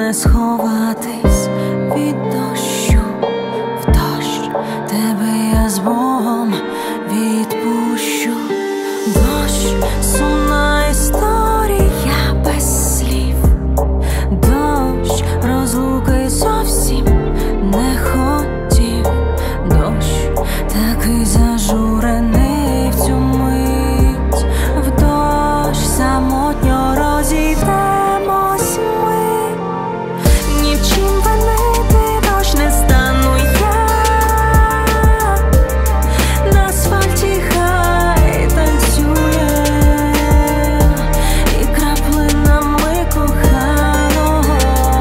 не сховатись від дощу, в дощ тебе я з Богом відпущу. Дощ — сумна історія без слів, дощ розлуки зовсім не хотів, дощ такий зажурений в цю мить, в дощ самотньо розійдемось ми. Ні в чим винити дощ не стану я, на асфальті хай танцює і краплинами коханого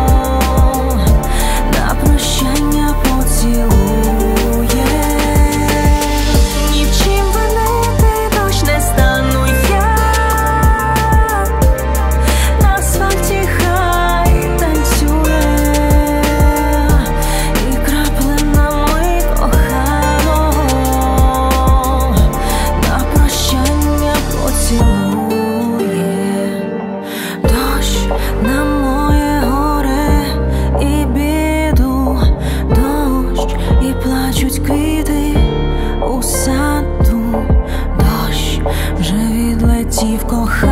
на прощання поцілує. Ні в чим винити дощ не стану я, на асфальті хай танцює і краплинами коханого на прощання поцілує. Дощ на моє горе і біду, дощ і плачуть квіти у саду, дощ вже відлетів коханий.